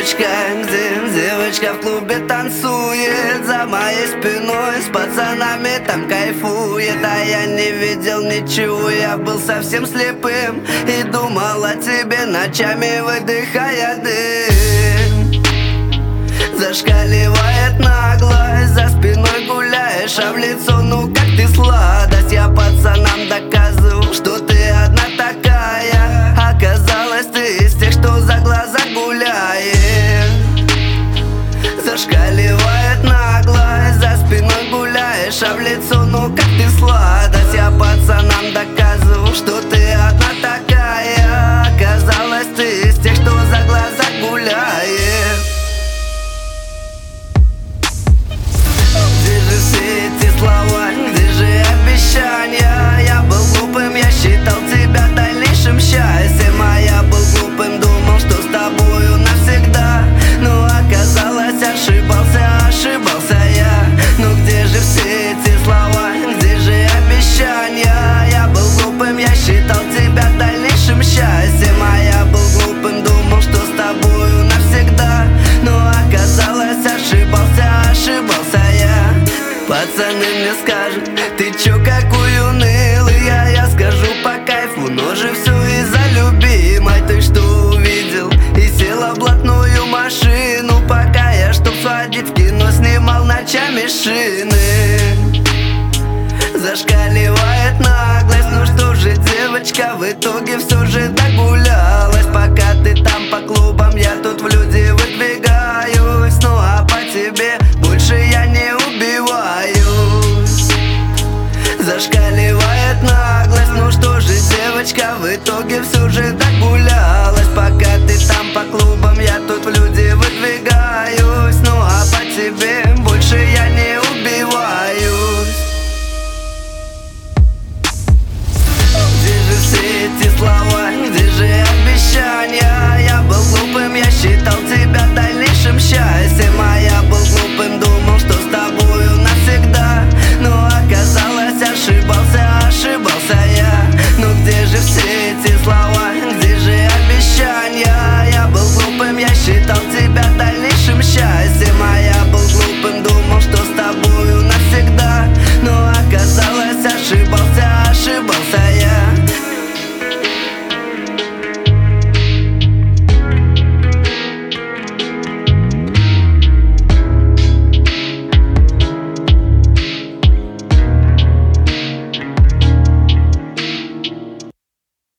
где девочка в клубе танцует за моей спиной, с пацанами там кайфует. А я не видел ничего, я был совсем слепым и думал о тебе ночами, выдыхая дым. Зашкаливает наглость, за спиной гуляешь, а в лицо ну как ты сладость. Я пацанам доказывал, что ты одна такая. Оказалось, ты из тех, что за глаза гуляет. Зашкаливает наглость, за спиной гуляешь, а в лицо ну как ты сладость. Я пацанам доказывал, что ты одна такая. Оказалось, ты из тех, что за глаза гуляет. Где же все эти слова, где же обещания? Я был глупым, я считал тебя дальнейшим счастьем. А я был глупым, думал, что с тобою навсегда. Но оказалось, ошибался я. Но где же все эти слова, где же обещания? Я был глупым, я считал тебя дальнейшим счастьем. А я был глупым, думал, что с тобою навсегда. Но оказалось, ошибался я. Пацаны мне скажут, ты чё какой унылый? Я скажу по кайфу, но же все из-за любимой. Ты что увидел и села в блатную машину, пока я, чтоб сводить в кино, снимал ночами шины. Зашкаливает наглость, ну что же, девочка, в итоге все же